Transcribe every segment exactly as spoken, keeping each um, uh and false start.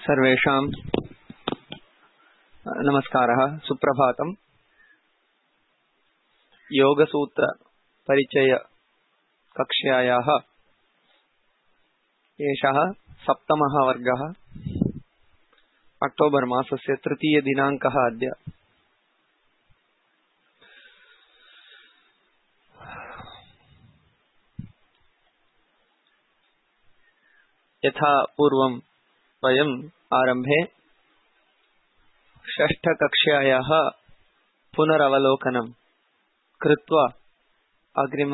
सर्वेषां नमस्कारः, सुप्रभातम्। योगसूत्र परिचय कक्ष्यायाः एषः सप्तमः वर्गः। अक्टोबर् मासस्य तृतीय दिनाङ्कः अद्य। यथा पूर्वं वयम् आरम्भे षष्ठकक्ष्यायाः पुनरवलोकनं कृत्वा अग्रिम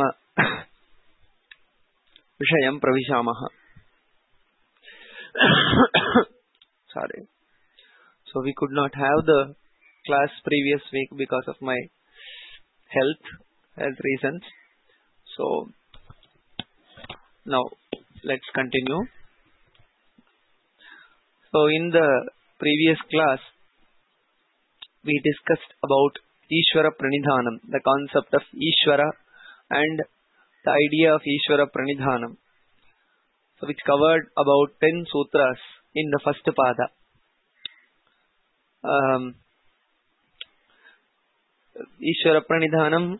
विषयं प्रविशामः। Sorry. So we could not have the class previous week because of my health, health reasons. So now let's continue. So in the previous class, we discussed about Ishvara Pranidhanam, the concept of Ishvara and the idea of Ishvara Pranidhanam, so which covered about ten sutras in the first pada. Um, Ishvara Pranidhanam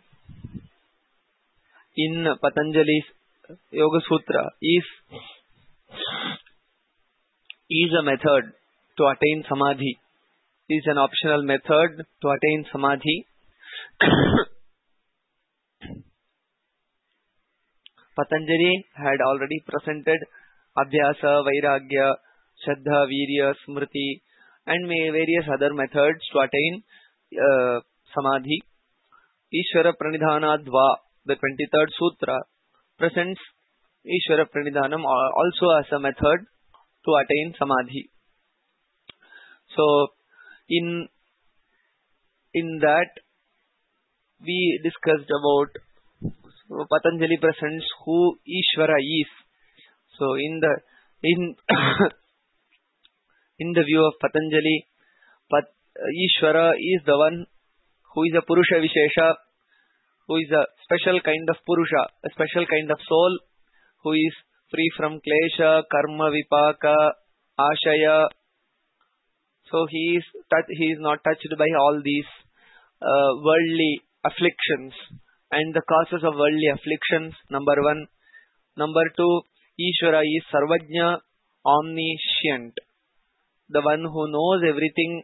in Patanjali's Yoga Sutra is is a method to attain samadhi, is an optional method to attain samadhi. Patanjali had already presented Abhyasa, Vairagya, Shraddha, Virya, Smriti and various other methods to attain uh, samadhi. Ishvara Pranidhana Dva, the twenty-third sutra, presents Ishvara Pranidhanam also as a method to attain samadhi. So in in that we discussed about, so Patanjali presents who Ishvara is. So in the in in the view of Patanjali, Pat, Ishvara is the one who is a Purusha Vishesha, who is a special kind of Purusha, a special kind of soul, who is free from klesha, karma, vipaka, ashaya. So he is he is not touched by all these uh, worldly afflictions and the causes of worldly afflictions. Number one. Number two, Ishvara is Sarvajna, omniscient, the one who knows everything.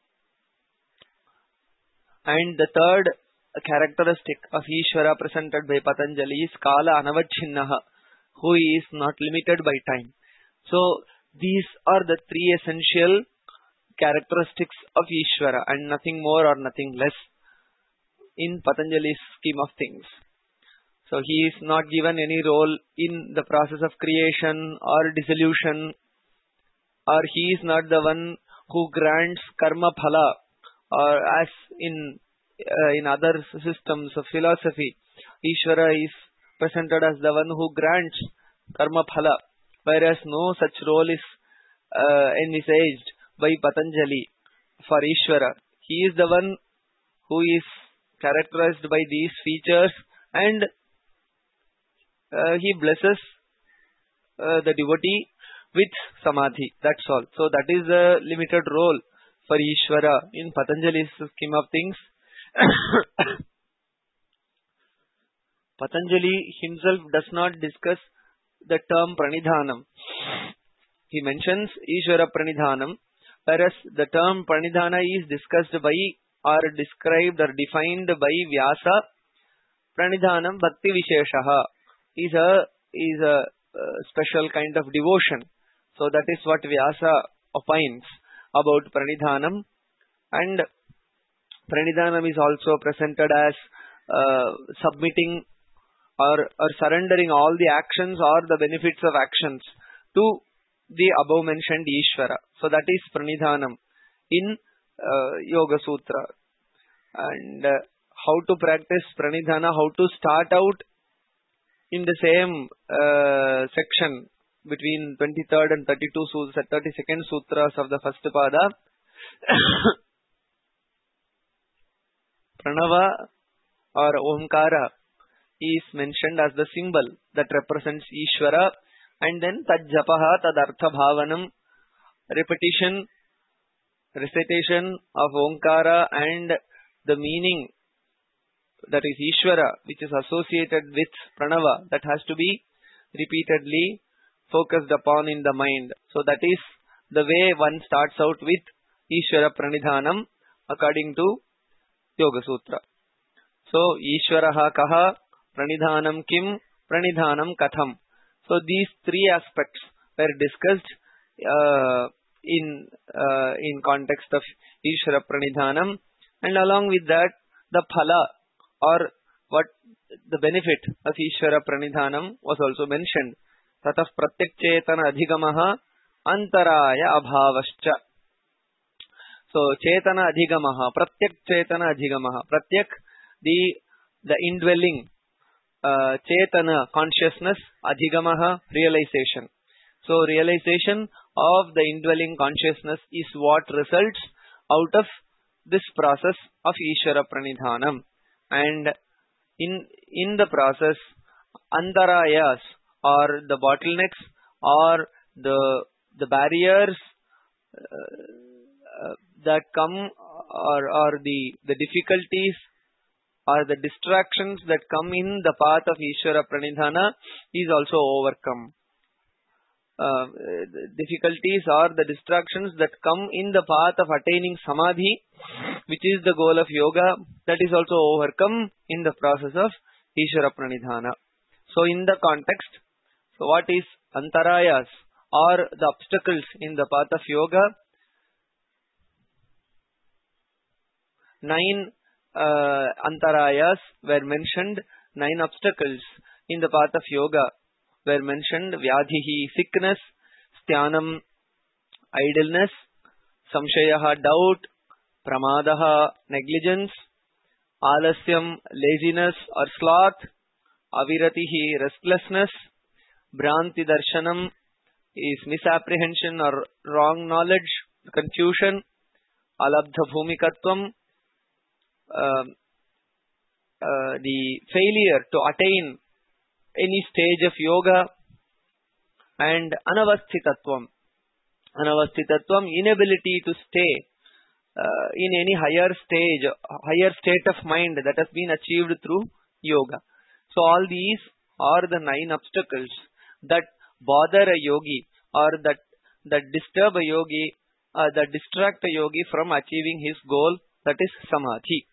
And the third characteristic of Ishvara presented by Patanjali is Kala Anavachinnaha, who is not limited by time. So these are the three essential characteristics of Ishvara and nothing more or nothing less in Patanjali's scheme of things. So he is not given any role in the process of creation or dissolution, or he is not the one who grants karma phala, or as in uh, in other systems of philosophy, Ishvara is presented as the one who grants karma phala, whereas no such role is uh, envisaged by Patanjali for Ishvara. He is the one who is characterized by these features and uh, he blesses uh, the devotee with samadhi. That's all. So that is the limited role for Ishvara in Patanjali's scheme of things. Patanjali himself does not discuss the term Pranidhanam. He mentions Ishvara Pranidhanam, whereas the term Pranidhana is discussed by or described or defined by Vyasa. Pranidhanam Bhakti Visheshaha is a is a uh, special kind of devotion. So that is what Vyasa opines about Pranidhanam. And Pranidhanam is also presented as uh, submitting or, or surrendering all the actions or the benefits of actions to the above mentioned Ishvara. So that is Pranidhanam in uh, Yoga Sutra. And uh, how to practice Pranidhana, how to start out in the same uh, section between twenty-third and thirty-two, thirty-second sutras of the first pada. Pranava or Omkara is mentioned as the symbol that represents Ishvara, and then Tad Japaha Tad Artha Bhavanam repetition, recitation of Omkara and the meaning, that is Ishvara, which is associated with Pranava, that has to be repeatedly focused upon in the mind. So that is the way one starts out with Ishvara Pranidhanam according to Yoga Sutra. So Ishvaraha kaha, Pranidhanam kim, Pranidhanam katham. So these three aspects were discussed uh, in uh, in context of Ishvara Pranidhanam, and along with that the phala, or what the benefit of Ishvara Pranidhanam was also mentioned. Tatah pratyak chetana adhigamaha antaraya abhavascha. So chetana adhigamaha, pratyak chetana adhigamaha. Pratyak, the the indwelling, uh, chetana, consciousness, adhigamaha, realization. So realization of the indwelling consciousness is what results out of this process of Ishvara Pranidhanam. And in in the process, antarayas, or the bottlenecks, or the the barriers uh, uh, that come, or or the the difficulties or the distractions that come in the path of Ishvara Pranidhana is also overcome. Uh, difficulties or the distractions that come in the path of attaining Samadhi, which is the goal of yoga, that is also overcome in the process of Ishvara Pranidhana. So in the context, so what is antarayas, or the obstacles in the path of yoga? Nine uh, antarayas were mentioned, nine obstacles in the path of yoga were mentioned. Vyadhihi, sickness; styanam, idleness; samshayaha, doubt; pramadaha, negligence; alasyam, laziness or sloth; aviratihi, restlessness; bhranti darshanam is misapprehension or wrong knowledge, confusion; alabdha bhumikatvam, uh, uh, the failure to attain any stage of yoga; and anavasthitatvam, anavasthitatvam, inability to stay uh, in any higher stage, higher state of mind that has been achieved through yoga. So all these are the nine obstacles that bother a yogi, or that that disturb a yogi, uh, that distract a yogi from achieving his goal, that is samadhi.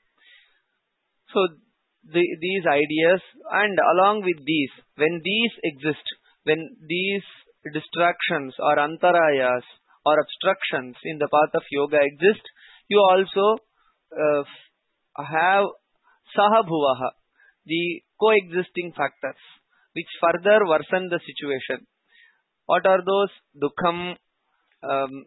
So the, these ideas, and along with these, when these exist, when these distractions or antarayas or obstructions in the path of yoga exist, you also uh, have sahabhuvaha, the coexisting factors, which further worsen the situation. What are those? Dukham, um,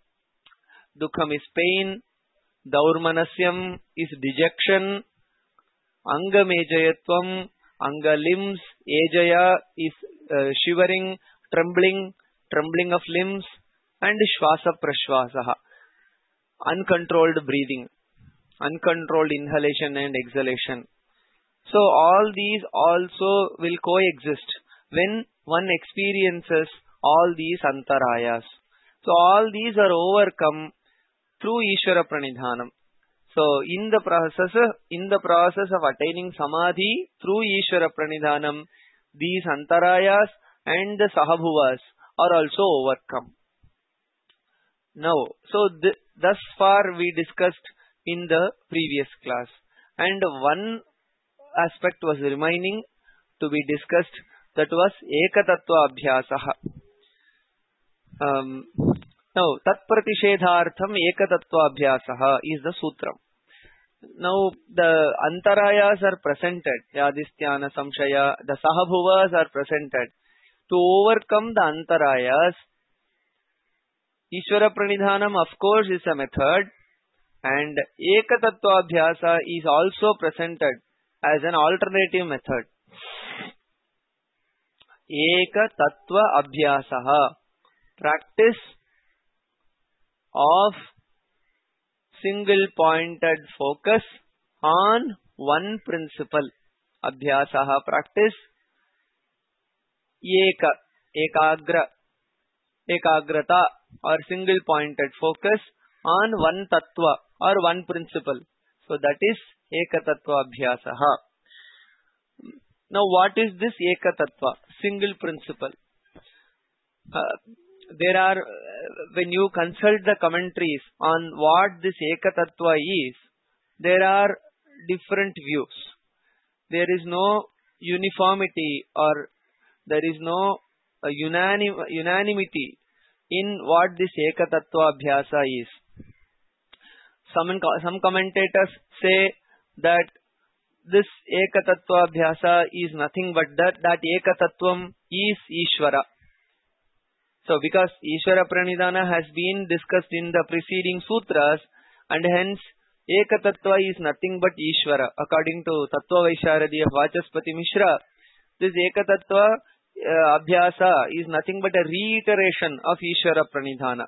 dukham is pain; daurmanasyam is dejection; anga mejayatvam, anga limbs; ejaya is uh, shivering, trembling, trembling of limbs; and shvasa prashvasaha, uncontrolled breathing, uncontrolled inhalation and exhalation. So all these also will coexist when one experiences all these antarayas. So all these are overcome through Ishvara Pranidhanam. So in the process, in the process of attaining Samadhi through Ishvara Pranidhanam, these antarayas and the sahabhuvas are also overcome. Now, so th thus far we discussed in the previous class, and one aspect was remaining to be discussed, that was Ekatattva Abhyasaha. Um, now, Tat Pratishedhartham Ekatattva Abhyasaha is the sutram. Now, the antarayas are presented, Yadisthana, Samshaya, the sahabhuvas are presented. To overcome the antarayas, Ishvara Pranidhanam, of course, is a method, and Ekatattva Abhyasa is also presented as an alternative method. Eka Tattva Abhyasaha, practice of single pointed focus on one principle. Abhyasaha, practice. Eka, Ekagra, ekagrata or single pointed focus on one tattva or one principle. So that is ekatattva abhyasaha. Now what is this ekatattva, single principle? Uh, there are, uh, when you consult the commentaries on what this ekatattva is, there are different views. There is no uniformity or there is no uh, unanim unanimity in what this ekatattva abhyasa is. Some, some commentators say that this ekatattva abhyasa is nothing but that, that ekatattvam is Ishvara. So because Ishvara Pranidhana has been discussed in the preceding sutras, and hence ekatattva is nothing but Ishvara. According to Tattva Vaisharadi of Vachaspati Mishra, this ekatattva uh, abhyasa is nothing but a reiteration of Ishvara Pranidhana.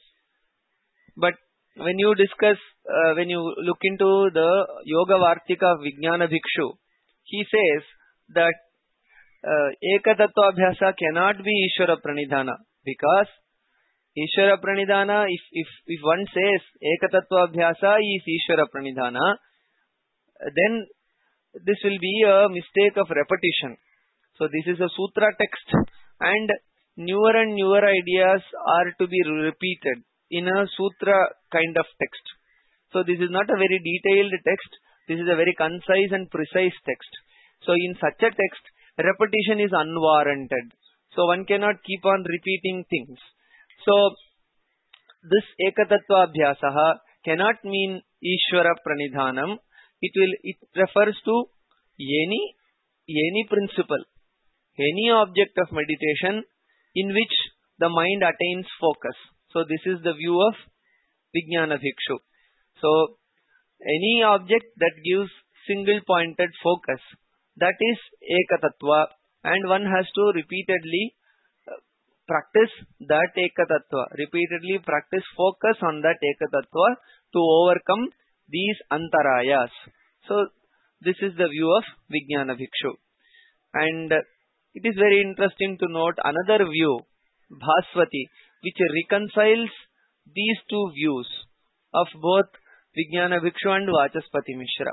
But when you discuss, uh, when you look into the Yoga Vartika of Vijnana Bhikshu, he says that uh, ekatattva abhyasa cannot be Ishvara Pranidhana. Because Ishvara Pranidhana, if, if, if one says ekatattva abhyasa is Ishvara Pranidhana, then this will be a mistake of repetition. So this is a sutra text and newer and newer ideas are to be repeated in a sutra kind of text. So this is not a very detailed text. This is a very concise and precise text. So in such a text, repetition is unwarranted. So one cannot keep on repeating things. So this ekatattva abhyasaha cannot mean Ishvara Pranidhanam. It will, it refers to any, any principle, any object of meditation in which the mind attains focus. So this is the view of Vijnana Bhikshu. So any object that gives single pointed focus, that is ekatattva, and one has to repeatedly practice that ekatattva, repeatedly practice focus on that ekatattva to overcome these antarayas. So this is the view of Vijnana Bhikshu. And it is very interesting to note another view, Bhaswati, which reconciles these two views of both Vijnana Bhikshu and Vachaspati Mishra.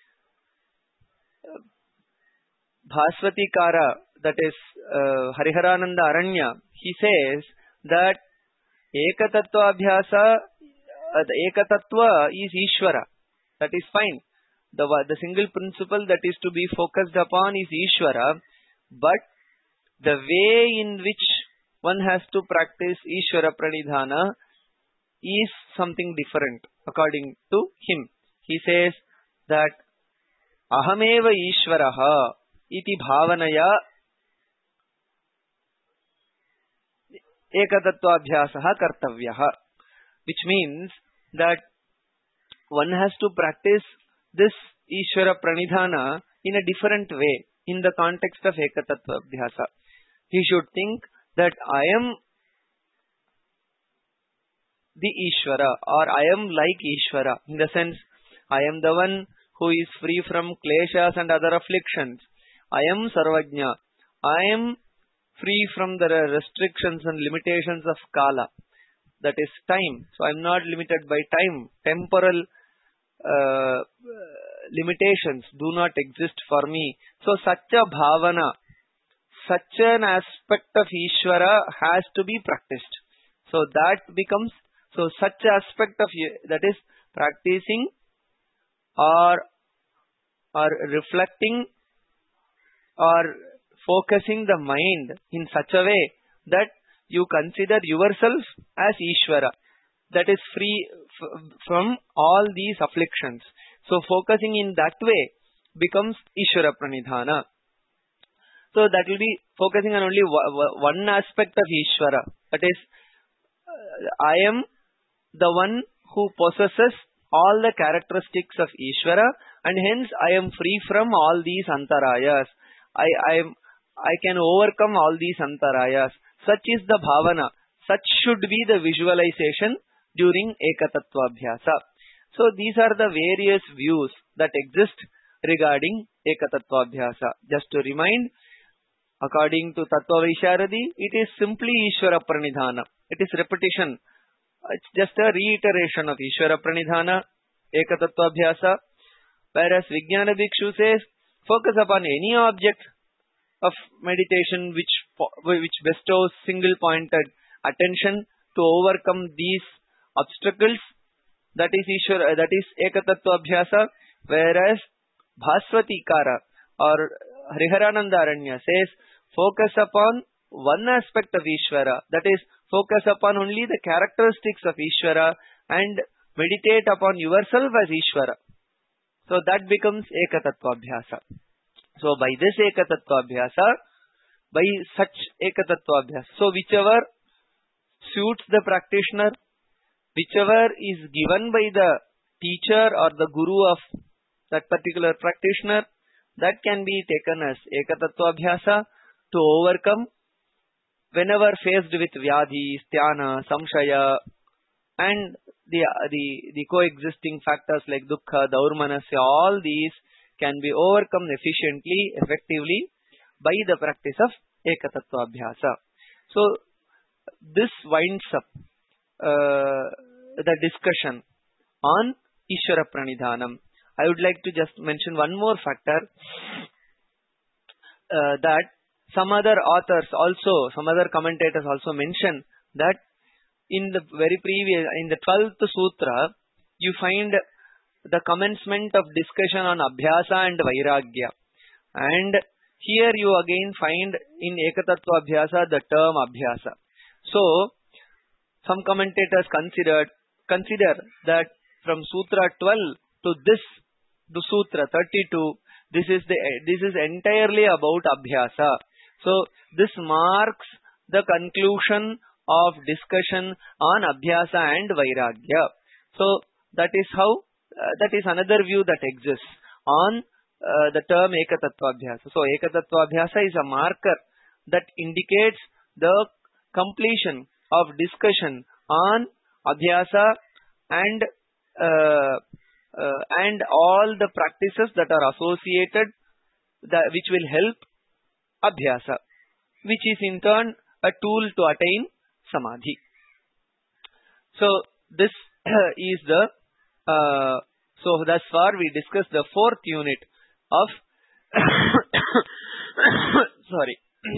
Bhaswati Kara, that is uh, Hariharananda Aranya, he says that ekatattva abhyasa, uh, the ekatattva is Ishvara. That is fine. The, the single principle that is to be focused upon is Ishvara, but the way in which one has to practice Ishvara Pranidhana is something different according to him. He says that Ahameva Ishvaraha iti bhavanaya ekatattva abhyasaha kartavyaha, which means that one has to practice this Ishvara Pranidhana in a different way in the context of ekatattva abhyasa. He should think that I am the Ishvara, or I am like Ishvara, in the sense I am the one who is free from kleshas and other afflictions. I am Sarvajna. I am free from the restrictions and limitations of Kala, that is time. So I am not limited by time. Temporal uh, limitations do not exist for me. So such a bhavana, such an aspect of Ishvara has to be practiced. So that becomes, so such aspect of, that is practicing or, or reflecting or focusing the mind in such a way that you consider yourself as Ishvara, that is free from all these afflictions. So focusing in that way becomes Ishvara Pranidhana. So that will be focusing on only one aspect of Ishvara. That is, I am the one who possesses all the characteristics of Ishvara, and hence I am free from all these antarayas. I, I, am, I can overcome all these antarayas. Such is the bhavana. Such should be the visualization during ekatattva abhyasa. So these are the various views that exist regarding ekatattva abhyasa. Just to remind, According to Tattva Vaisharadi, it is simply Ishvara Pranidhana. It is repetition. It's just a reiteration of Ishvara Pranidhana, Ekatattva Abhyasa. Whereas Vijnana Bhikshu says, focus upon any object of meditation which which bestows single-pointed attention to overcome these obstacles. That is Ishvara, that is Ekatattva Abhyasa. Whereas Bhaswatikara or Hriharananda Aranya says, focus upon one aspect of Ishvara. That is, focus upon only the characteristics of Ishvara and meditate upon yourself as Ishvara. So that becomes Ekatattva Abhyasa. So by this Ekatattva Abhyasa, by such Ekatattva Abhyasa, so whichever suits the practitioner, whichever is given by the teacher or the guru of that particular practitioner, that can be taken as Ekatattva Abhyasa to overcome whenever faced with Vyadhi, Sthana, Samshaya, and the, the, the coexisting factors like Dukkha, Daurmanasya, all these can be overcome efficiently, effectively by the practice of Ekatattva Abhyasa. So, this winds up uh, the discussion on Ishvara Pranidhanam. I would like to just mention one more factor uh, that some other authors also, some other commentators also mention that in the very previous, in the twelfth Sutra, you find the commencement of discussion on Abhyasa and Vairagya. And here you again find in Ekatattva Abhyasa the term Abhyasa. So, some commentators considered, consider that from Sutra twelve to this, to Sutra thirty-two, this is the this is entirely about Abhyasa. So, this marks the conclusion of discussion on Abhyasa and Vairagya. So, that is how, uh, that is another view that exists on uh, the term Ekatattva Abhyasa. So, Ekatattva Abhyasa is a marker that indicates the completion of discussion on Abhyasa and uh, uh, and all the practices that are associated, that which will help Abhyasa, which is in turn a tool to attain Samadhi. So, this is the, uh, so thus far we discussed the fourth unit of, sorry,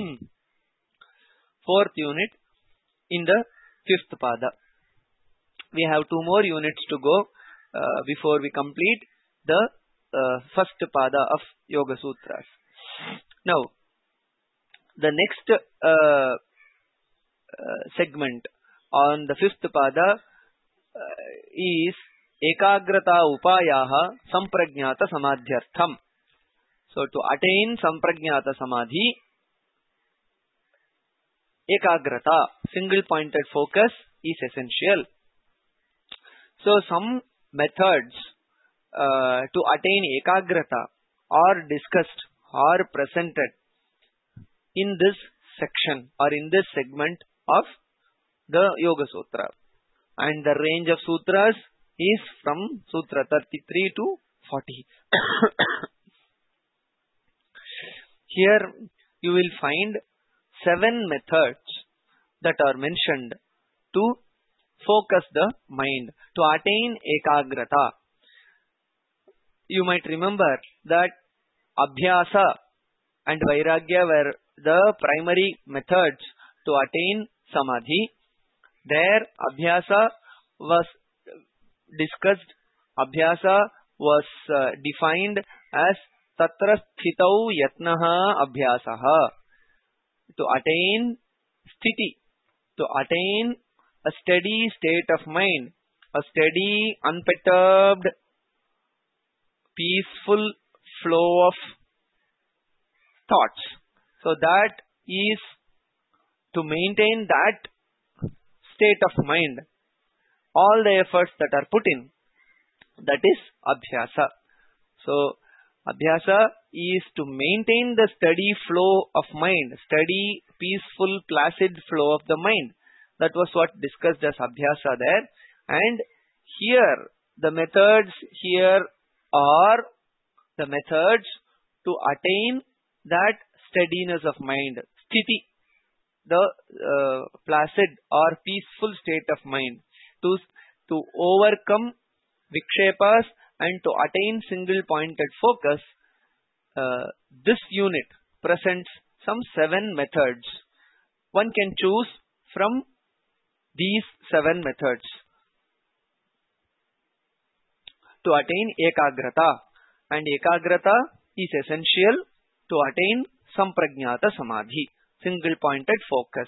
fourth unit in the fifth pada. We have two more units to go uh, before we complete the uh, first pada of Yoga Sutras. Now, the next uh, uh, segment on the fifth pada uh, is Ekagrata Upayaha Samprajnata Samadhyartham. So, to attain Samprajnata Samadhi, Ekagrata, single pointed focus, is essential. So, some methods uh, to attain Ekagrata are discussed or presented in this section or in this segment of the Yoga Sutra. And the range of sutras is from Sutra thirty-three to forty. Here you will find seven methods that are mentioned to focus the mind, to attain Ekagrata. You might remember that Abhyasa and Vairagya were the primary methods to attain Samadhi. There, Abhyasa was discussed, Abhyasa was uh, defined as Tatra Sthitau Yatnaha Abhyasaha. To attain Sthiti, to attain a steady state of mind, a steady, unperturbed, peaceful flow of thoughts. So that is to maintain that state of mind. All the efforts that are put in, that is Abhyasa. So, Abhyasa is to maintain the steady flow of mind, steady, peaceful, placid flow of the mind. That was what discussed as Abhyasa there. And here, the methods here are the methods to attain that steadiness of mind. Sthiti, the uh, placid or peaceful state of mind. To, to overcome vikshepas and to attain single pointed focus, uh, this unit presents some seven methods. One can choose from these seven methods to attain ekagrata, and ekagrata is essential to attain sampragnata samadhi, single pointed focus.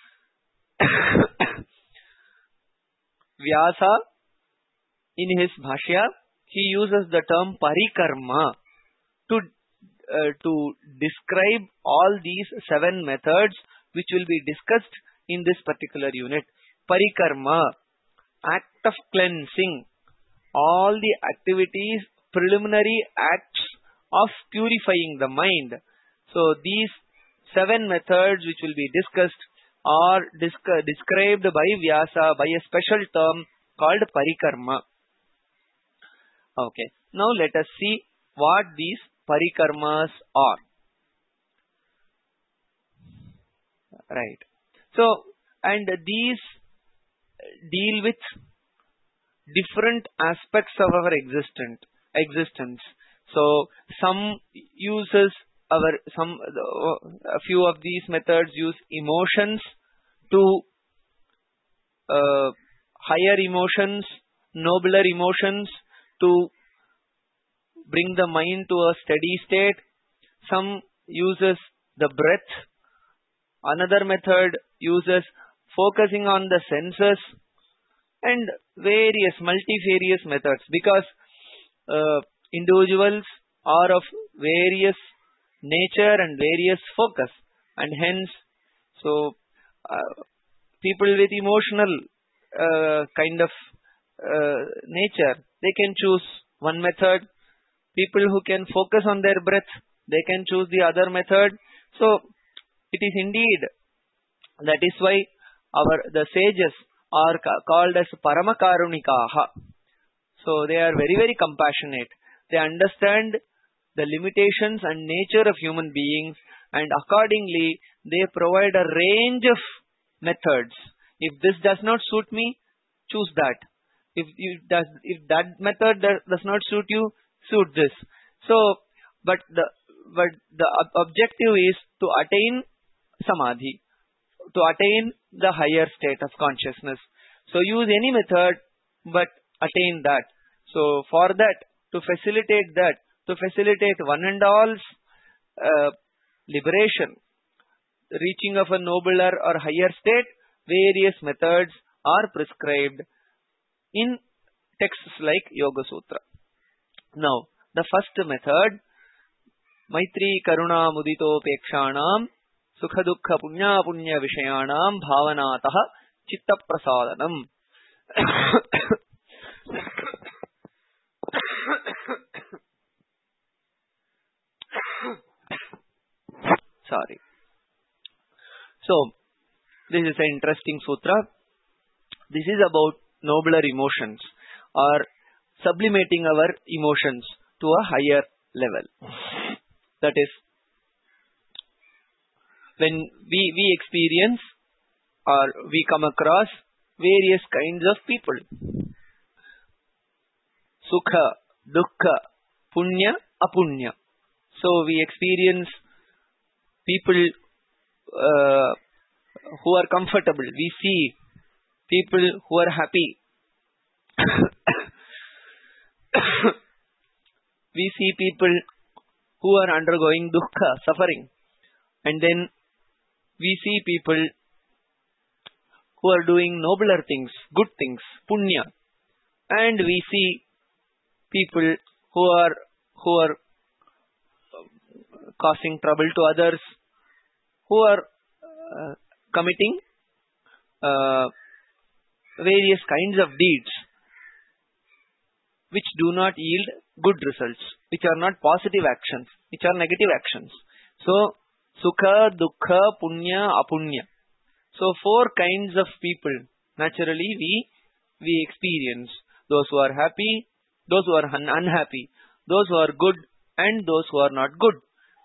Vyasa, in his bhashya, he uses the term parikarma to uh, to describe all these seven methods which will be discussed in this particular unit. Parikarma, act of cleansing, all the activities, preliminary acts of purifying the mind. So these seven methods which will be discussed are disc- described by Vyasa by a special term called parikarma. Okay, now let us see what these parikarmas are. Right. So, and these deal with different aspects of our existent existence. So, some uses our some a few of these methods use emotions to uh, higher emotions, nobler emotions to bring the mind to a steady state. Some uses the breath. Another method uses focusing on the senses, and various multifarious methods, because uh, individuals are of various nature and various focus, and hence so uh, people with emotional uh, kind of uh, nature, they can choose one method. People who can focus on their breath, they can choose the other method. So it is indeed, that is why our the sages are ca- called as Paramakарунikaः. So they are very, very compassionate. They understand the limitations and nature of human beings, and accordingly they provide a range of methods. If this does not suit me, choose that. If if, does, if that method does, does not suit you, suit this. So, but the but the ob- objective is to attain samadhi, to attain the higher state of consciousness. So use any method, but attain that. So for that, to facilitate that, to facilitate one and all's uh, liberation, reaching of a nobler or higher state, various methods are prescribed in texts like Yoga Sutra. Now, the first method, Maitri Karuna Muditopekshanam Sukha Dukkha Punya Punya Vishayanam Bhavanatah Chitta Prasadanam. Sorry. So, this is an interesting sutra. This is about nobler emotions, or sublimating our emotions to a higher level. That is, when we, we experience or we come across various kinds of people. Sukha, Dukkha, Punya, Apunya. So we experience people uh, who are comfortable. We see people who are happy. We see people who are undergoing dukkha, suffering. And then we see people who are doing nobler things, good things, punya. And we see people who are who are causing trouble to others, who are uh, committing uh, various kinds of deeds which do not yield good results, which are not positive actions, which are negative actions. So, Sukha, Dukkha, Punya, Apunya. So, four kinds of people naturally we we experience. Those who are happy, those who are un- unhappy, those who are good, and those who are not good.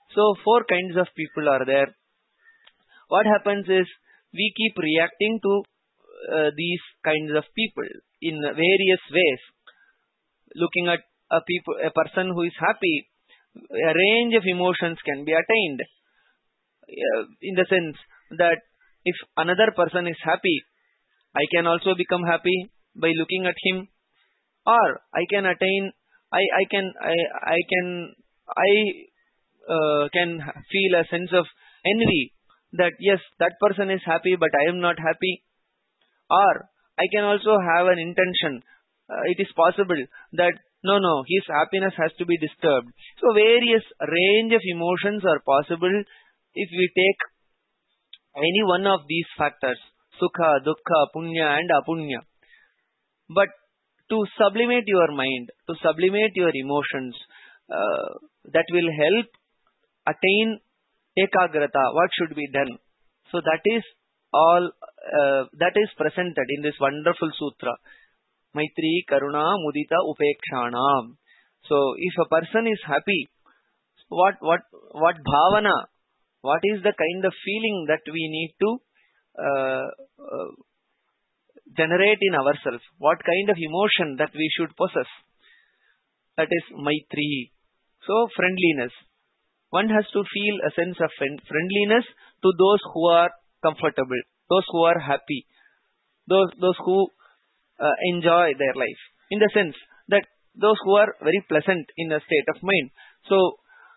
So four kinds of people are there. What happens is we keep reacting to uh, these kinds of people in various ways. Looking at a people, a person who is happy, a range of emotions can be attained. Uh, in the sense that if another person is happy, I can also become happy by looking at him, or I can attain, I, I can, I, I can, I uh, can feel a sense of envy that yes, that person is happy, but I am not happy. Or I can also have an intention. Uh, it is possible that no, no, his happiness has to be disturbed. So various range of emotions are possible if we take any one of these factors, sukha, dukkha, punya and apunya. But to sublimate your mind, to sublimate your emotions, uh, that will help attain ekagrata, what should be done. So that is all, uh, that is presented in this wonderful sutra. Maitri, Karuna, Mudita, Upekshanam. So if a person is happy, what, what, what bhavana, what is the kind of feeling that we need to uh, uh, generate in ourselves? What kind of emotion that we should possess? That is Maitri. So friendliness. One has to feel a sense of friendliness to those who are comfortable, those who are happy, those, those who uh, enjoy their life. In the sense that those who are very pleasant in a state of mind. So,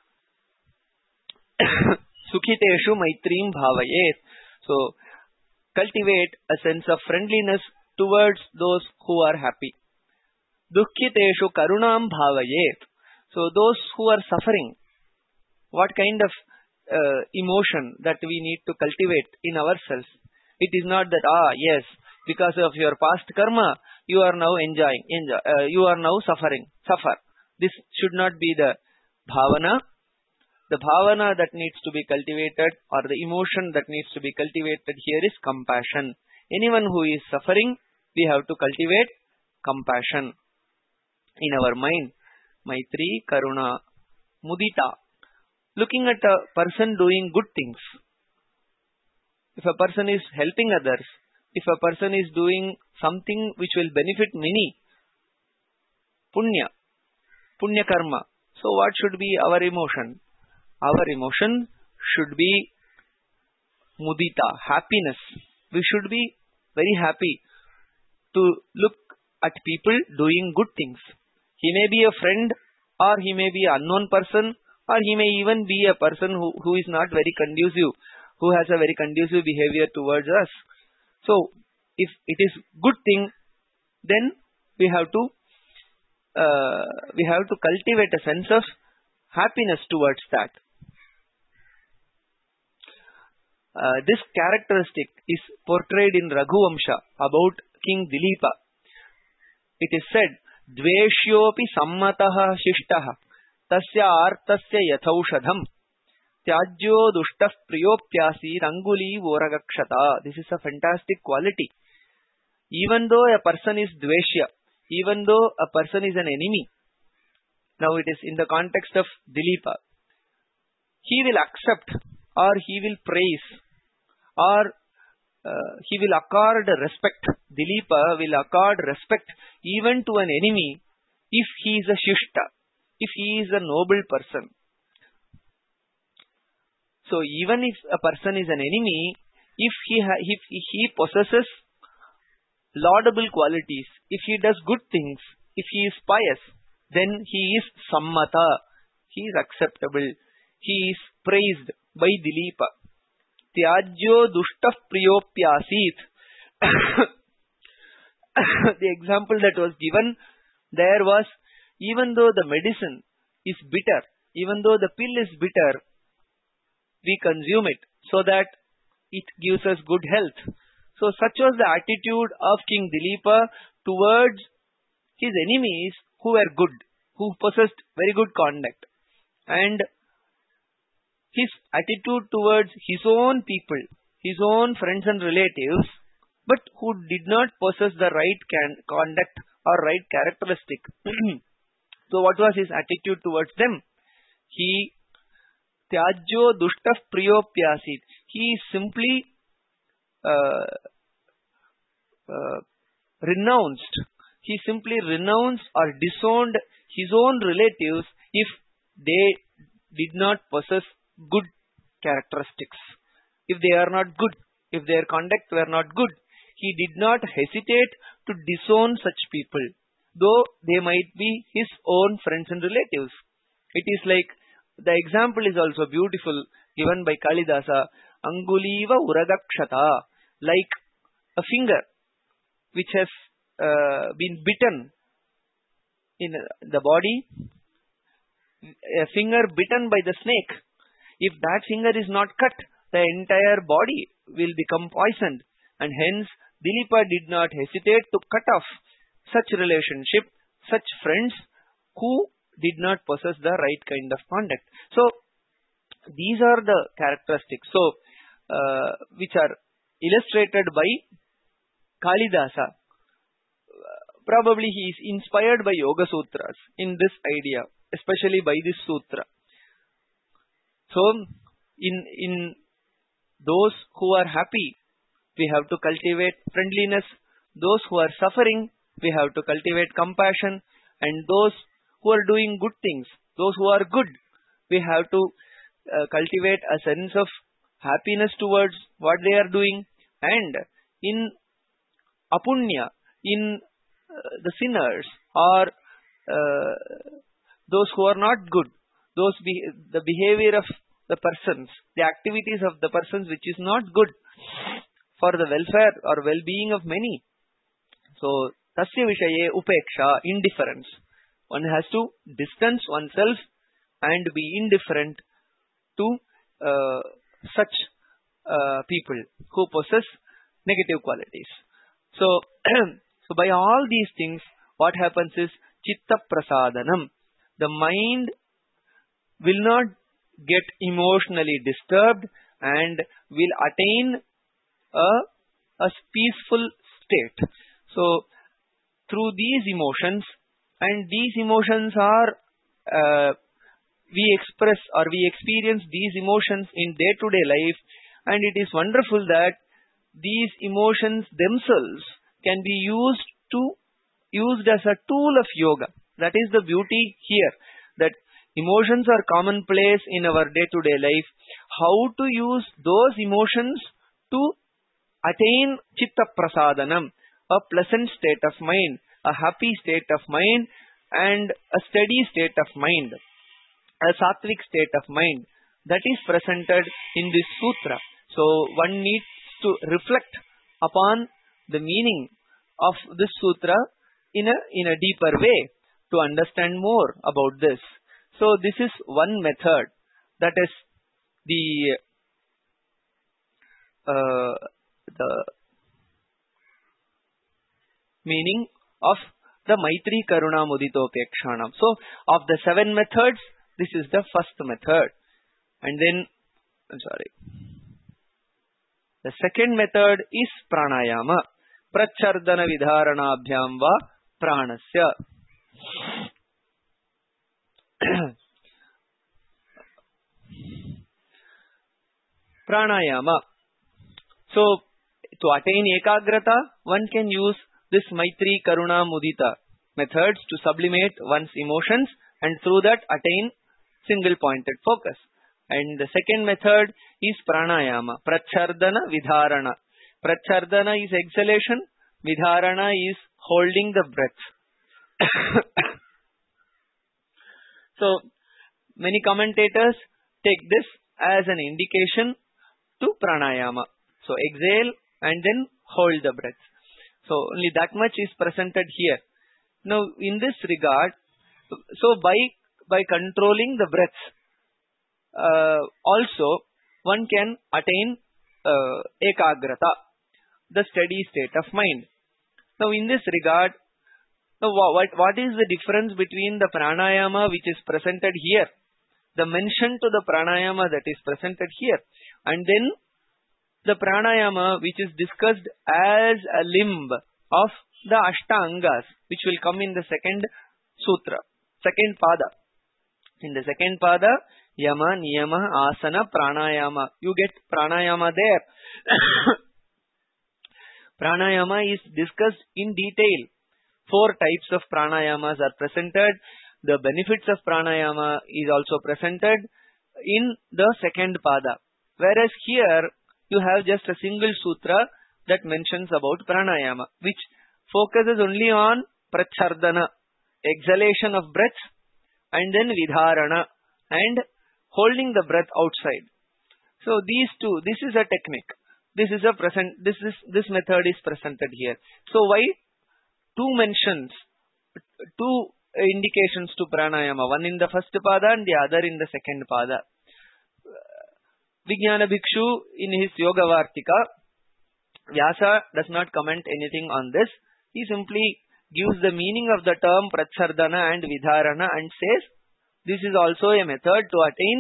Sukhiteshu Maitrim Bhavayet. So, cultivate a sense of friendliness towards those who are happy. Dukkhiteshu Karunam Bhavayet. So, those who are suffering, what kind of uh, emotion that we need to cultivate in ourselves? It is not that, ah, yes, because of your past karma, you are now enjoying, enjoy, uh, you are now suffering, suffer. This should not be the bhavana. The bhavana that needs to be cultivated, or the emotion that needs to be cultivated here is compassion. Anyone who is suffering, we have to cultivate compassion in our mind. Maitri, Karuna, Mudita. Looking at a person doing good things. If a person is helping others, if a person is doing something which will benefit many, punya, punya karma. So what should be our emotion? Our emotion should be mudita, happiness. We should be very happy to look at people doing good things. He may be a friend, or he may be an unknown person, or he may even be a person who, who is not very conducive, who has a very conducive behavior towards us. So, if it is good thing, then we have to uh, we have to cultivate a sense of happiness towards that. Uh, this characteristic is portrayed in Raghuvamsha about King Dilipa. It is said, Dveshyopi sammataha shishtaha tasya artasya yathaushadham tyajyo dushtah priyopyasi ranguli voragakshata. This is a fantastic quality. Even though a person is dveshya, even though a person is an enemy, now it is in the context of Dilipa, he will accept, or he will praise, or uh, he will accord respect. Dilipa will accord respect even to an enemy if he is a shishta, if he is a noble person. So even if a person is an enemy, if he ha if he possesses laudable qualities, if he does good things, if he is pious, then he is sammata, he is acceptable, he is praised by Dilipa. Tyajyo dushtah priyopyasit. The example that was given there was, even though the medicine is bitter, even though the pill is bitter, we consume it so that it gives us good health. So such was the attitude of King Dilipa towards his enemies who were good, who possessed very good conduct. And his attitude towards his own people, his own friends and relatives, but who did not possess the right can conduct or right characteristic. So what was his attitude towards them? He Tyajyo Dushtah Priyopyasit. He simply uh, uh, renounced. He simply renounced or disowned his own relatives if they did not possess good characteristics. If they are not good, if their conduct were not good, he did not hesitate to disown such people, though they might be his own friends and relatives. It is like, the example is also beautiful given by Kalidasa, Anguliva Uradakshata, like a finger which has uh, been bitten in the body, a finger bitten by the snake. If that finger is not cut, the entire body will become poisoned, and hence Dilipa did not hesitate to cut off such relationship, such friends who did not possess the right kind of conduct. So, these are the characteristics so uh, which are illustrated by Kalidasa. Probably he is inspired by Yoga Sutras in this idea, especially by this sutra. So, in in those who are happy, we have to cultivate friendliness. Those who are suffering, we have to cultivate compassion. And those who are doing good things, those who are good, we have to uh, cultivate a sense of happiness towards what they are doing. And in apunya, in uh, the sinners or uh, those who are not good, those be the behavior of the persons, the activities of the persons which is not good for the welfare or well-being of many. So, tasya vishaye upeksha, indifference. One has to distance oneself and be indifferent to uh, such uh, people who possess negative qualities. So, so by all these things, what happens is chitta prasadanam. The mind will not get emotionally disturbed and will attain a, a peaceful state. So, through these emotions, and these emotions are, uh, we express or we experience these emotions in day-to-day life, and it is wonderful that these emotions themselves can be used to used as a tool of yoga. That is the beauty here, that emotions are commonplace in our day-to-day life. How to use those emotions to attain chitta prasadanam, a pleasant state of mind, a happy state of mind, and a steady state of mind, a sattvic state of mind. That is presented in this sutra. So, one needs to reflect upon the meaning of this sutra in a, in a deeper way to understand more about this. So, this is one method, that is the, uh, the meaning of the Maitri Karuna Muditopekshanam. So, of the seven methods, this is the first method. And then, I'm sorry, the second method is pranayama. Prachardana vidharanabhyam va pranasya. Pranayama. So, to attain ekagrata, one can use this Maitri, Karuna, Mudita methods to sublimate one's emotions and through that attain single pointed focus. And the second method is pranayama, prachardana vidharana. Prachardana is exhalation, vidharana is holding the breath. So, many commentators take this as an indication to pranayama. So, exhale and then hold the breath. So, only that much is presented here. Now, in this regard, so by, by controlling the breath, uh, also one can attain uh, ekagrata, the steady state of mind. Now, in this regard, now what, what is the difference between the pranayama which is presented here, the mention to the pranayama that is presented here, and then the pranayama which is discussed as a limb of the Ashtangas, which will come in the second sutra, second pada. In the second pada, Yama, Niyama, Asana, Pranayama. You get Pranayama there. Pranayama is discussed in detail. Four types of pranayamas are presented. The benefits of pranayama is also presented in the second pada. Whereas here you have just a single sutra that mentions about pranayama, which focuses only on prachardana, exhalation of breath, and then vidharana, and holding the breath outside. So these two, this is a technique. This is a present. This is this method is presented here. So why two mentions, two indications to pranayama? One in the first pada and the other in the second pada. Vijnana Bhikshu in his Yoga Vartika, Vyasa does not comment anything on this. He simply gives the meaning of the term prachardana and vidharana and says this is also a method to attain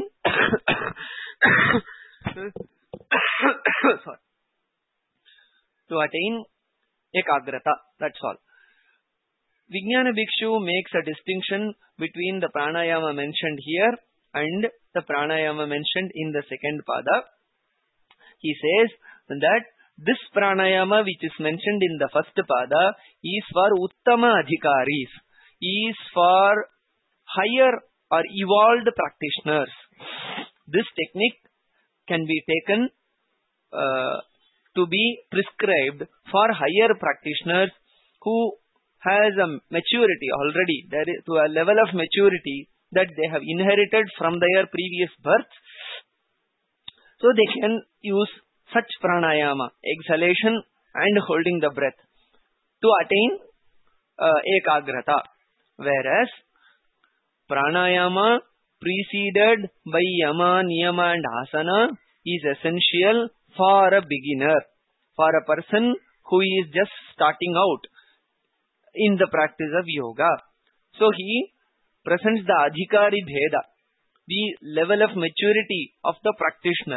sorry, to attain ekagrata. That's all. Vijnana Bhikshu makes a distinction between the pranayama mentioned here and the pranayama mentioned in the second pada. He says that this pranayama which is mentioned in the first pada is for uttama adhikaris, is for higher or evolved practitioners. This technique can be taken uh, to be prescribed for higher practitioners who has a maturity already, there is, to a level of maturity that they have inherited from their previous birth. So they can use such pranayama, exhalation and holding the breath, to attain uh, ekagrata. Whereas pranayama preceded by yama, niyama and asana is essential for a beginner, for a person who is just starting out in the practice of yoga. So he presents the adhikari bheda, the level of maturity of the practitioner.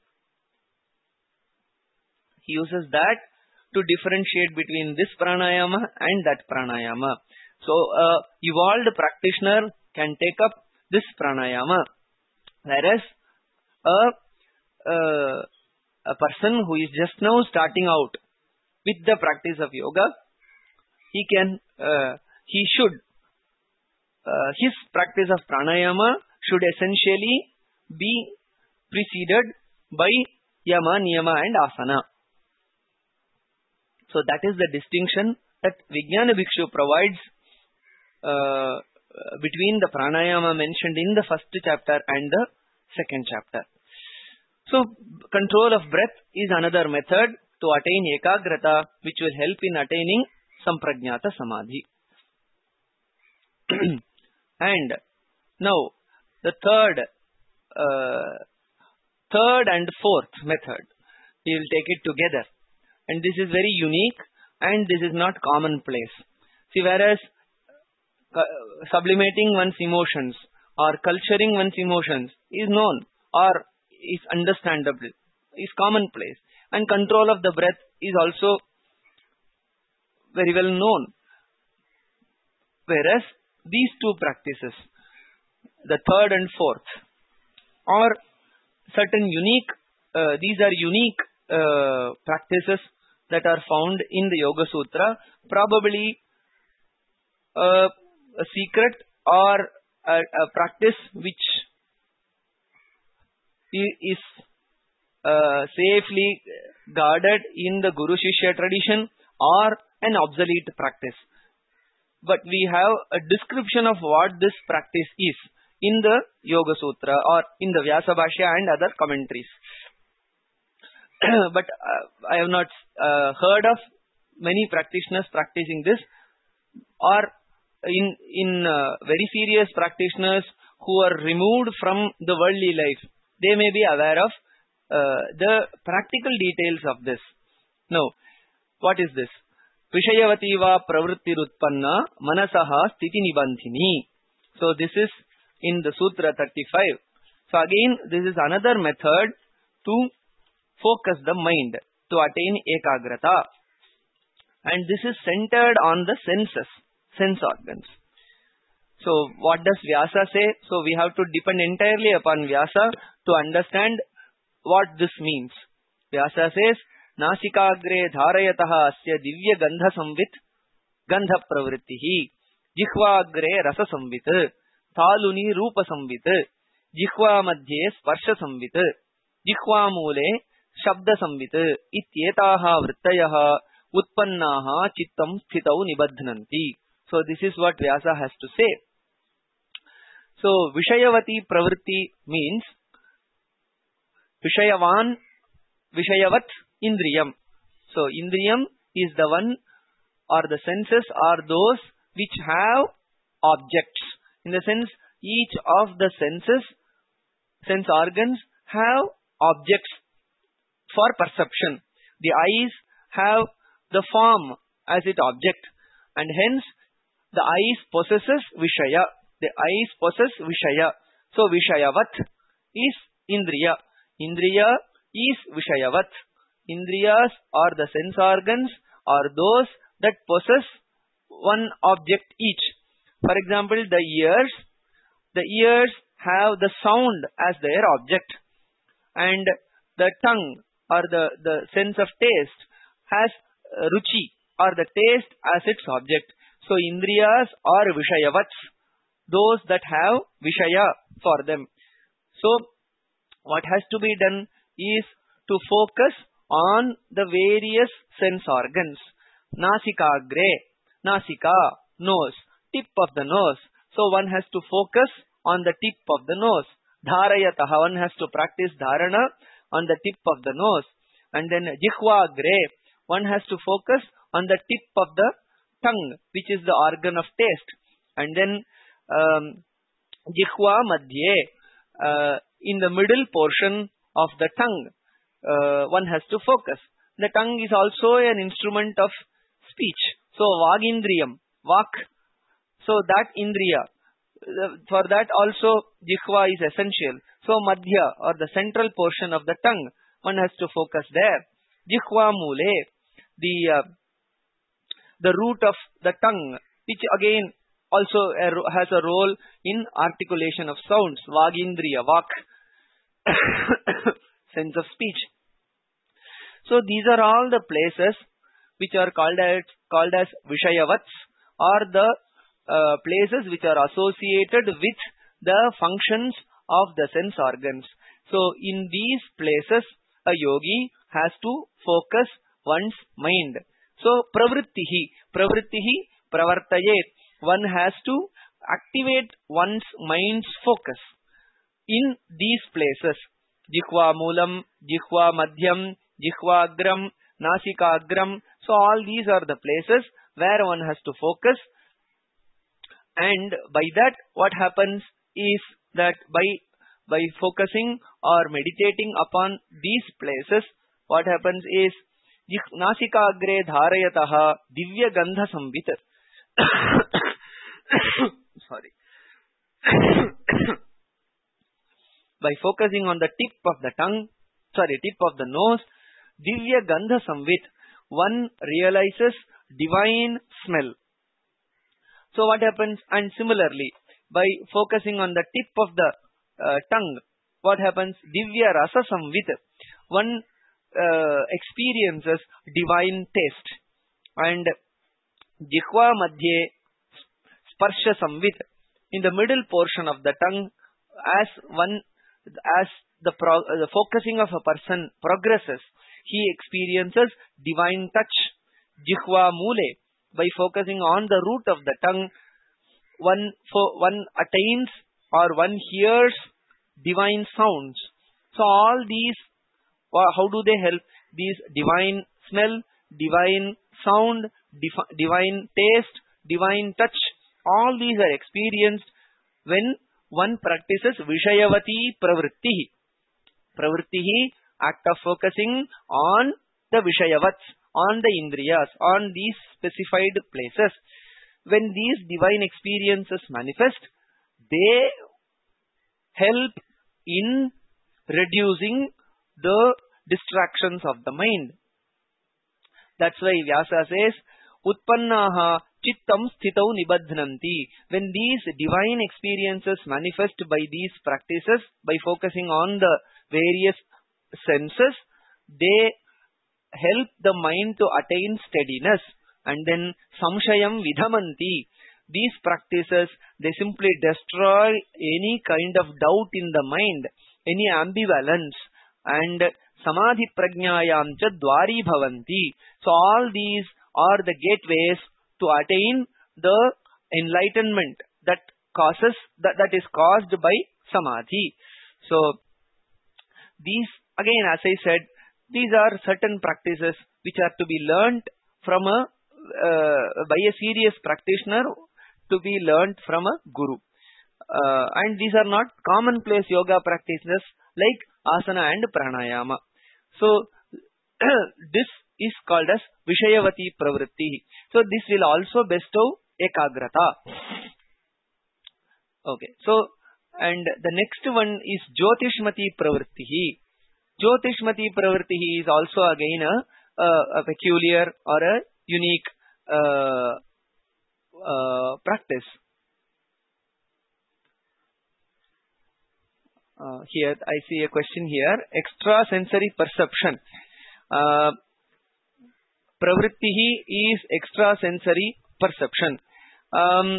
He uses that to differentiate between this pranayama and that pranayama. So a evolved practitioner can take up this pranayama, whereas a, uh, a person who is just now starting out with the practice of yoga, he can, uh, he should, uh, his practice of pranayama should essentially be preceded by yama, niyama and asana. So that is the distinction that Vijnana Bhikshu provides uh, between the pranayama mentioned in the first chapter and the second chapter. So control of breath is another method to attain ekagrata, which will help in attaining samprajnata samadhi. And now the third, uh, third and fourth method, we will take it together. And this is very unique and this is not commonplace. See, whereas uh, sublimating one's emotions or culturing one's emotions is known or is understandable, is commonplace. And control of the breath is also very well known. Whereas these two practices, the third and fourth, are certain unique, uh, these are unique uh, practices that are found in the Yoga Sutra, probably uh, a secret or a, a practice which is uh, safely guarded in the Guru Shishya tradition or an obsolete practice. But we have a description of what this practice is in the Yoga Sutra or in the Vyasa Bhashya and other commentaries. But uh, I have not uh, heard of many practitioners practicing this, or in in uh, very serious practitioners who are removed from the worldly life. They may be aware of uh, the practical details of this. Now, what is this? Vishayavati va pravrittirutpanna manasaha sthiti nibandhini. So this is in the Sutra thirty-five. So again, this is another method to focus the mind, to attain ekagrata. And this is centered on the senses, sense organs. So what does Vyasa say? So we have to depend entirely upon Vyasa to understand what this means. Vyasa says, Nasikagre dharayataha asya divya gandha samvit gandha pravrittihi jihvagre rasa samvit thaluni rupa samvit jihva madhye sparsha samvit jihva mule shabda samvit ityetaha vrittayaha utpannaha chittam sthitau nibadhnanti. So this is what Vyasa has to say. So Vishayavati pravritti means Vishayavan, Vishayavat Indriyam. So Indriyam is the one, or the senses are those which have objects. In the sense, each of the senses, sense organs have objects for perception. The eyes have the form as its object, and hence the eyes possesses Vishaya. The eyes possess Vishaya. So Vishayavat is Indriya. Indriya is Vishayavat. Indriyas or the sense organs are those that possess one object each. For example, the ears. The ears have the sound as their object. And the tongue or the, the sense of taste has Ruchi or the taste as its object. So Indriyas are Vishayavats, those that have Vishaya for them. So what has to be done is to focus on the various sense organs. Nasikagre, Nasika, nose, tip of the nose. So one has to focus on the tip of the nose. Dharayataha, one has to practice dharana on the tip of the nose. And then Jihvagre, one has to focus on the tip of the tongue, which is the organ of taste. And then um, Jihva Madhye, uh, in the middle portion of the tongue, uh, one has to focus. The tongue is also an instrument of speech. So Vagindriyam, Vak, so that Indriya, uh, for that also Jihva is essential. So Madhya, or the central portion of the tongue, one has to focus there. Jihva Mule, the uh, the root of the tongue, which again also a, has a role in articulation of sounds. Vagindriya, Vak, sense of speech. So these are all the places which are called as called as Vishayavats, or the uh, places which are associated with the functions of the sense organs. So in these places, a yogi has to focus one's mind. So pravrittihi, pravrittihi pravartayet. One has to activate one's mind's focus in these places. Jihva Moolam, Jihva Madhyam, Jihva Agram, Nasika Agram. So all these are the places where one has to focus. And by that, what happens is that by by focusing or meditating upon these places, what happens is Nasika Agre Dharayataha Divya Gandha Samvit. Sorry. By focusing on the tip of the tongue, sorry, tip of the nose, Divya Gandha Samvit, one realizes divine smell. So what happens? And similarly, by focusing on the tip of the uh, tongue, what happens? Divya Rasa Samvit, one uh, experiences divine taste. And Jihva Madhye Sparsha Samvit, in the middle portion of the tongue, as one, as the, pro, uh, the focusing of a person progresses, he experiences divine touch. Jihva Mule, by focusing on the root of the tongue, one for one attains or one hears divine sounds. So all these, how do they help? These divine smell, divine sound, div- divine taste, divine touch, all these are experienced when one practices Vishayavati Pravritti. Pravritti, act of focusing on the Vishayavats, on the Indriyas, on these specified places. When these divine experiences manifest, they help in reducing the distractions of the mind. That's why Vyasa says, Utpannaha chittam sthitau nibadhnanti. When these divine experiences manifest by these practices, by focusing on the various senses, they help the mind to attain steadiness. And then samshayam vidhamanti. These practices, they simply destroy any kind of doubt in the mind, any ambivalence, and samadhi prajnayam cha dwari bhavanti. So all these are the gateways to attain the enlightenment that causes that, that is caused by samadhi. So these, again, as I said, these are certain practices which are to be learnt from a uh, by a serious practitioner, to be learnt from a guru. Uh, and these are not commonplace yoga practices like asana and pranayama. So this is called as Vishayavati Pravritti. So this will also bestow ekagrata. Okay. So, and the next one is Jyotishmati Pravritti. Jyotishmati Pravritti is also again a, a, a peculiar or a unique uh, uh, practice. Uh, here I see a question here. Extrasensory perception. Uh, Pravritti is extrasensory perception. Um,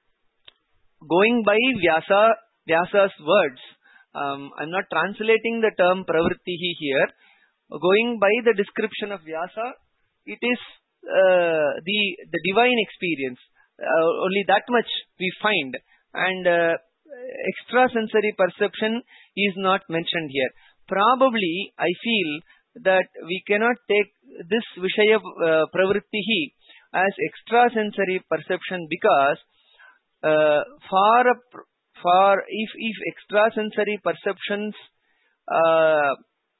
going by Vyasa, Vyasa's words, um, I'm not translating the term Pravritti here. Going by the description of Vyasa, it is uh, the the divine experience. Uh, only that much we find, and uh, extrasensory perception is not mentioned here. Probably, I feel that we cannot take this Vishaya uh, Pravritti as extrasensory perception, because uh, for a, for if if extrasensory perceptions uh,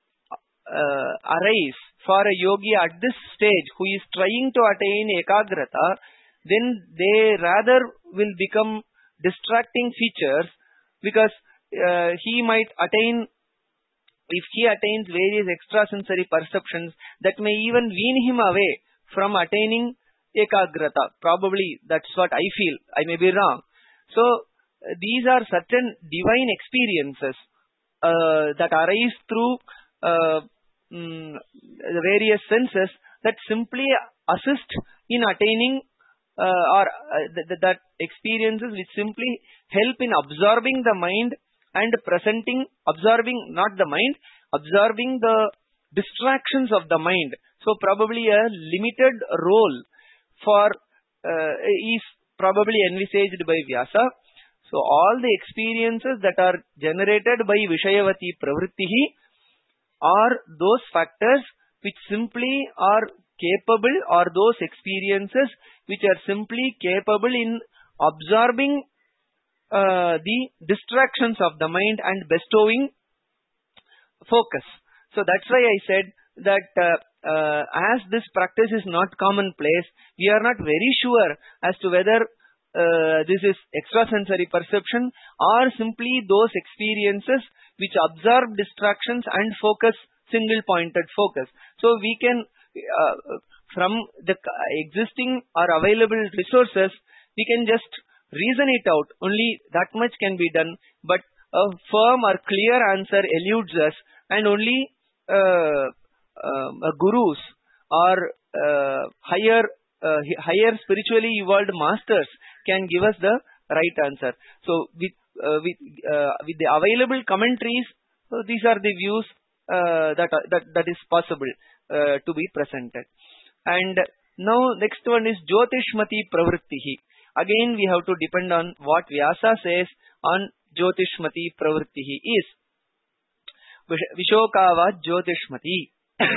uh, arise for a yogi at this stage who is trying to attain ekagrata, then they rather will become distracting features, because uh, he might attain, if he attains various extrasensory perceptions, that may even wean him away from attaining ekagrata. Probably that's what I feel. I may be wrong. So uh, these are certain divine experiences uh, that arise through uh, mm, the various senses that simply assist in attaining uh, or uh, th th that experiences which simply help in absorbing the mind and presenting, absorbing not the mind, absorbing the distractions of the mind. So probably a limited role for uh, is probably envisaged by Vyasa. So all the experiences that are generated by Vishayavati Pravritti are those factors which simply are capable, or those experiences which are simply capable in absorbing uh, the distractions of the mind and bestowing focus. So that's why I said that uh, uh, as this practice is not commonplace, we are not very sure as to whether uh, this is extrasensory perception or simply those experiences which absorb distractions and focus, single pointed focus. So we can, uh, from the existing or available resources, we can just reason it out. Only that much can be done, but a firm or clear answer eludes us, and only uh, uh, gurus or uh, higher uh, higher spiritually evolved masters can give us the right answer. So with uh, with uh, with the available commentaries, so these are the views uh, that that that is possible uh, to be presented. And now next one is Jyotishmati Pravritti. Again, we have to depend on what Vyasa says on Jyotishmati Pravritti is. Vishokava Jyotishmati.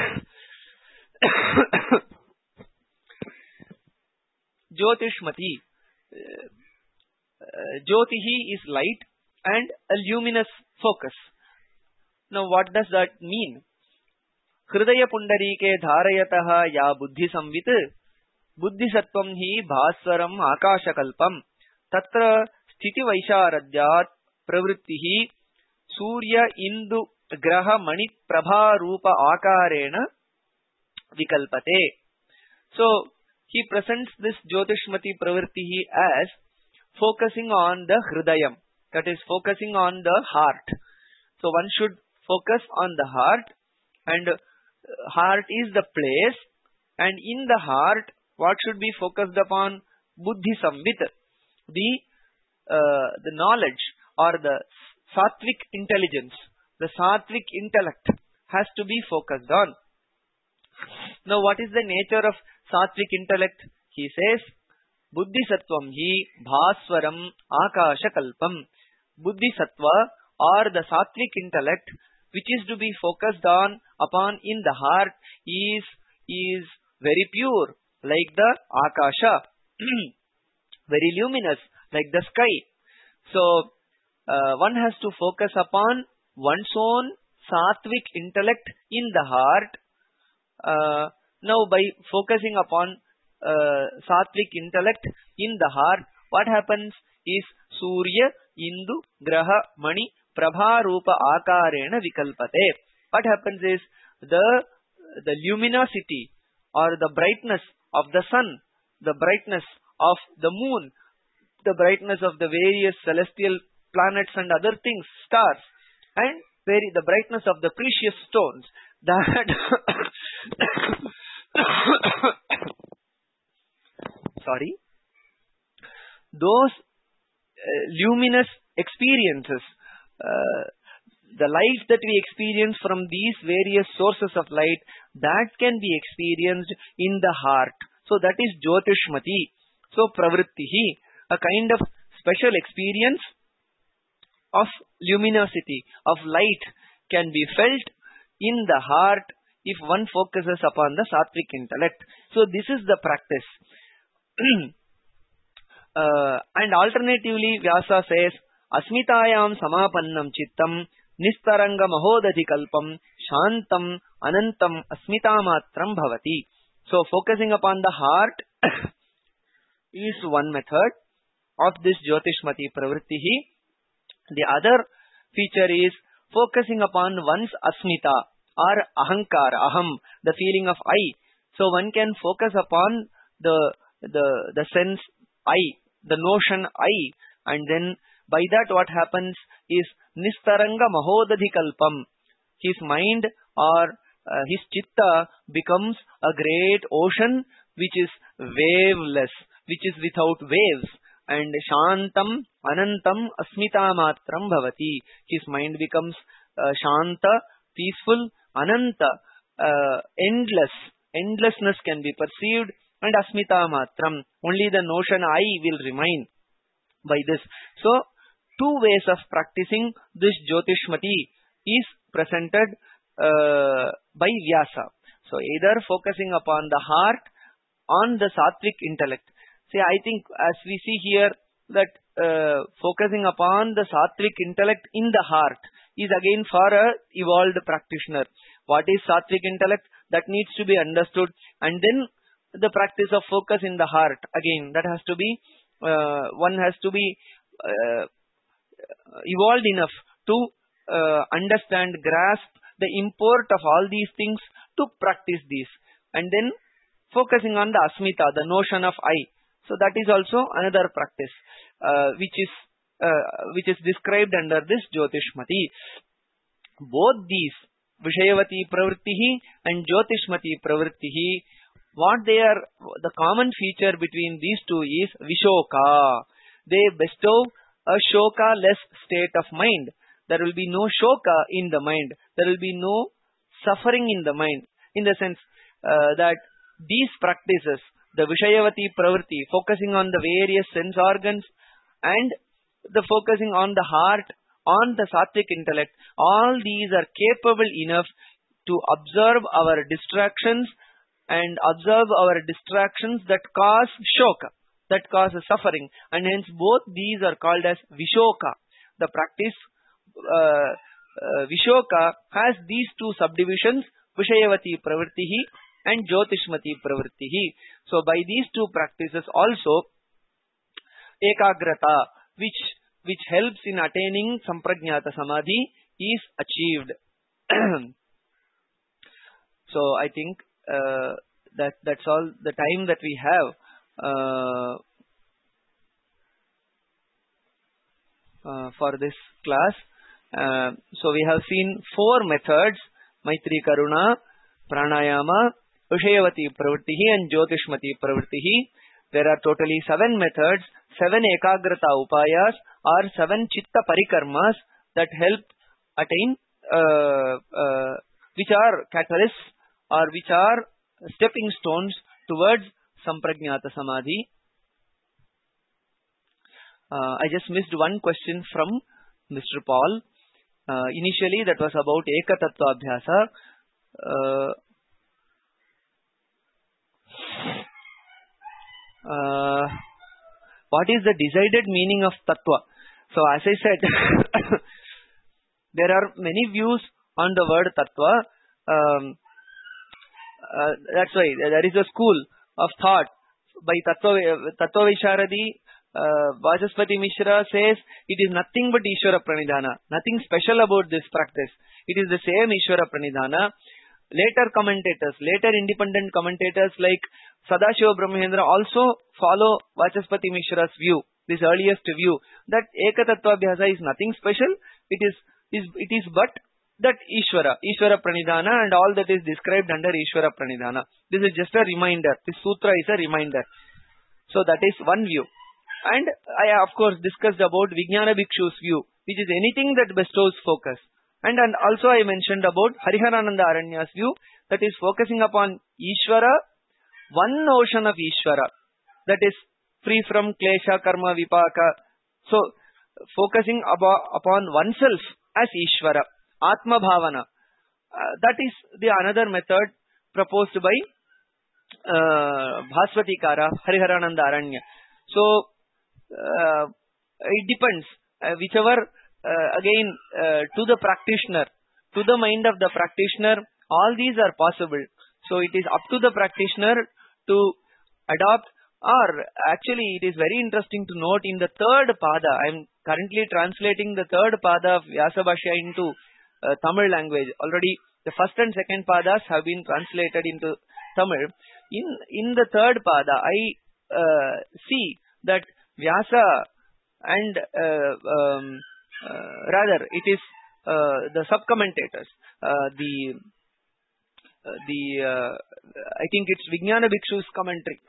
Jyotishmati. Uh, Jyotihi is light and a luminous focus. Now what does that mean? Hridaya pundarike dharayataha ya buddhi samvit buddhi sattvam hi bhaswaram akashakalpam tatra sthiti vaisharadhyat pravrittihi surya indu graha mani prabha rupa akarena vikalpate. So he presents this Jyotishmati Pravritti as focusing on the Hridayam, that is focusing on the heart. So one should focus on the heart, and heart is the place, and in the heart what should be focused upon? Buddhi Samvit, the uh, the knowledge or the sattvic intelligence, the sattvic intellect has to be focused on. Now what is the nature of sattvic intellect? He says, Buddhi Sattvam hi bhaswaram akasha kalpam. Buddhi Sattva or the sattvic intellect which is to be focused on upon in the heart is, is very pure, like the akasha, very luminous, like the sky. So uh, one has to focus upon one's own sattvic intellect in the heart. Uh, now by focusing upon uh, sattvic intellect in the heart, what happens is Surya, Indu, Graha, Mani, Prabha, Rupa, Akarena, Vikalpate. What happens is the, the luminosity or the brightness of the sun, the brightness of the moon, the brightness of the various celestial planets and other things, stars, and very, the brightness of the precious stones, that sorry, those uh, luminous experiences, uh, the light that we experience from these various sources of light, that can be experienced in the heart. So that is Jyotishmati. So Pravrittihi, a kind of special experience of luminosity, of light, can be felt in the heart if one focuses upon the sattvic intellect. So this is the practice. uh, and alternatively, Vyasa says, Asmitayam samapannam chittam nistaranga mahodati kalpam shantam anantam asmitamatram bhavati. So focusing upon the heart is one method of this Jyotishmati Pravrittihi. The other feature is focusing upon one's asmita or ahankar, aham, the feeling of I. So one can focus upon the the the sense I, the notion I, and then by that what happens is nistaranga mahodadhi kalpam. His mind or uh, his chitta becomes a great ocean which is waveless, which is without waves. And shantam anantam asmita matram bhavati. His mind becomes uh, shanta, peaceful, ananta, uh, endless. Endlessness can be perceived, and asmita matram. Only the notion I will remain by this. So, two ways of practicing this Jyotishmati is presented uh, by Vyasa. So, either focusing upon the heart, on the sattvic intellect. See, I think as we see here that uh, focusing upon the sattvic intellect in the heart is again for a evolved practitioner. What is sattvic intellect? That needs to be understood, and then the practice of focus in the heart, again, that has to be, uh, one has to be uh, evolved enough to uh, understand, grasp the import of all these things to practice these, and then focusing on the asmita, the notion of I. So that is also another practice uh, which is uh, which is described under this Jyotishmati. Both these, Vishayavati Pravrittihi and Jyotishmati Pravrittihi, what they are, the common feature between these two is Vishoka. They bestow a shoka-less state of mind. There will be no shoka in the mind. There will be no suffering in the mind. In the sense uh, that these practices, the Vishayavati Pravritti, focusing on the various sense organs and the focusing on the heart, on the sattvic intellect, all these are capable enough to observe our distractions and observe our distractions that cause shoka, that cause suffering, and hence both these are called as Vishoka. The practice uh, uh, Vishoka has these two subdivisions, Vishayavati Pravrittihi and Jyotishmati Pravrittihi. So by these two practices also, Ekagrata, which which helps in attaining Samprajnata Samadhi, is achieved. So I think uh, that that's all the time that we have uh, uh, for this class. Uh, so we have seen four methods: Maitri Karuna, Pranayama, Vishayavati Pravrittihi and Jyotishmati Pravrittihi. There are totally seven methods, seven Ekagrata Upayas or seven Chitta Parikarmas that help attain, uh, uh, which are catalysts or which are stepping stones towards Sampragnata Samadhi. Uh, I just missed one question from Mister Paul. Uh, initially that was about Ekatattva Abhyasa. Uh, uh, what is the decided meaning of Tattva? So as I said, there are many views on the word Tattva. Um, uh, that's why there is a school of thought by Tattva, Tattva Visharadi. Uh, Vajaspati Mishra says it is nothing but Ishvara Pranidhana. Nothing special about this practice. It is the same Ishvara Pranidhana. Later commentators, later independent commentators like Sadashiva Brahmendra also follow Vajaspati Mishra's view, this earliest view, that Ekatattva Abhyasa is nothing special. It is, is it is but that Ishvara, Ishvara Pranidhana and all that is described under Ishvara Pranidhana. This is just a reminder. This sutra is a reminder. So that is one view. And I of course discussed about Vijnana Bhikshu's view, which is anything that bestows focus. And, and also I mentioned about Hariharananda Aranya's view, that is focusing upon Ishvara, one notion of Ishvara, that is free from Klesha, Karma, Vipaka. So, focusing abo- upon oneself as Ishvara, Atma Bhavana. Uh, that is the another method proposed by uh, Bhaswatikara, Hariharananda Aranya. So, Uh, it depends, uh, whichever, uh, again, uh, to the practitioner, to the mind of the practitioner, all these are possible. So it is up to the practitioner to adopt, or actually it is very interesting to note in the third pada, I am currently translating the third pada of Vyasabhashya into uh, Tamil language. Already the first and second padas have been translated into Tamil. In, in the third pada, I uh, see that Vyasa and uh, um, uh, rather it is uh, the sub-commentators, uh, the uh, the uh, I think it's Vijnana Bhikshu's commentary.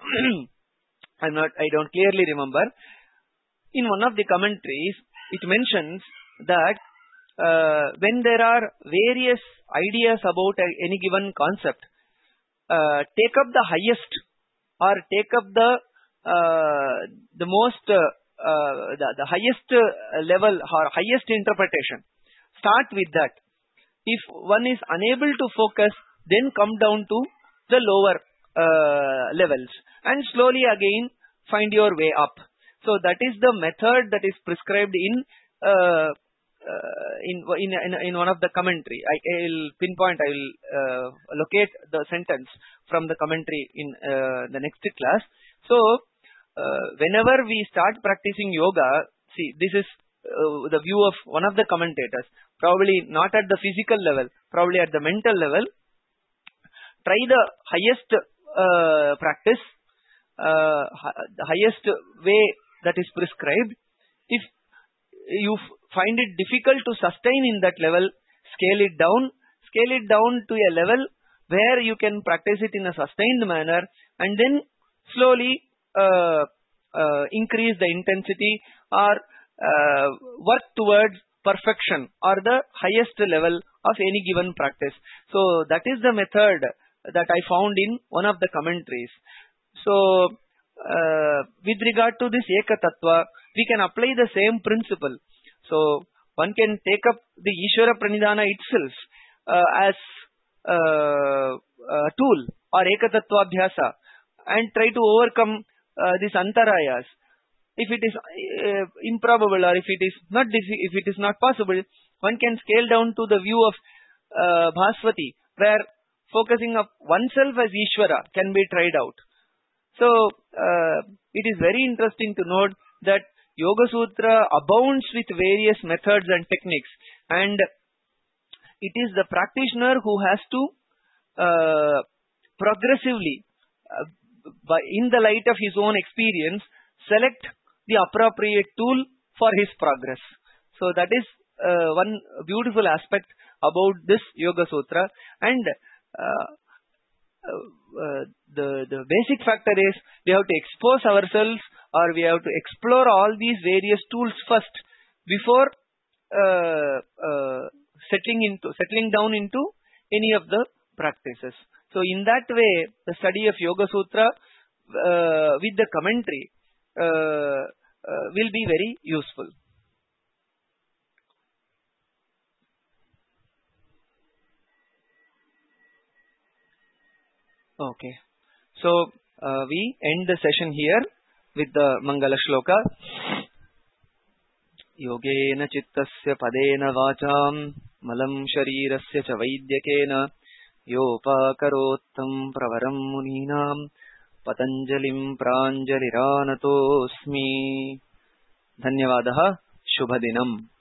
I'm not, I don't clearly remember. In one of the commentaries, it mentions that uh, when there are various ideas about a, any given concept, uh, take up the highest or take up the Uh, the most uh, uh, the, the highest uh, level or highest interpretation. Start with that. If one is unable to focus, then come down to the lower uh, levels and slowly again find your way up. So that is the method that is prescribed in uh, uh, in, in in in one of the commentary. I will pinpoint. I will uh, locate the sentence from the commentary in uh, the next class. So Uh, whenever we start practicing yoga, see, this is uh, the view of one of the commentators, probably not at the physical level, probably at the mental level. Try the highest uh, practice, uh, the highest way that is prescribed. If you find it difficult to sustain in that level, scale it down, scale it down to a level where you can practice it in a sustained manner, and then slowly Uh, uh, increase the intensity or uh, work towards perfection or the highest level of any given practice. So that is the method that I found in one of the commentaries. So uh, with regard to this Eka Tattva, we can apply the same principle. So one can take up the Ishvara Pranidhana itself uh, as uh, a tool or Eka Tattva Abhyasa and try to overcome Uh, these antarayas. If it is uh, improbable or if it is not if it is not possible, one can scale down to the view of uh, Bhaswati, where focusing of oneself as Ishvara can be tried out. So uh, it is very interesting to note that Yoga Sutra abounds with various methods and techniques, and it is the practitioner who has to uh, progressively uh, by, in the light of his own experience, select the appropriate tool for his progress. So that is uh, one beautiful aspect about this Yoga Sutra. And uh, uh, uh, the the basic factor is we have to expose ourselves, or we have to explore all these various tools first before uh, uh, settling into settling down into any of the practices. So in that way, the study of Yoga Sutra uh, with the commentary uh, uh, will be very useful. Okay. So uh, we end the session here with the Mangala Shloka. Yogena chittasya padena vacham malam sharirasya cha vaidyakena yopakarottam pravaram muninam patanjalim pranjaliranatosmi. Dhanyavadaha. Shubhadinam.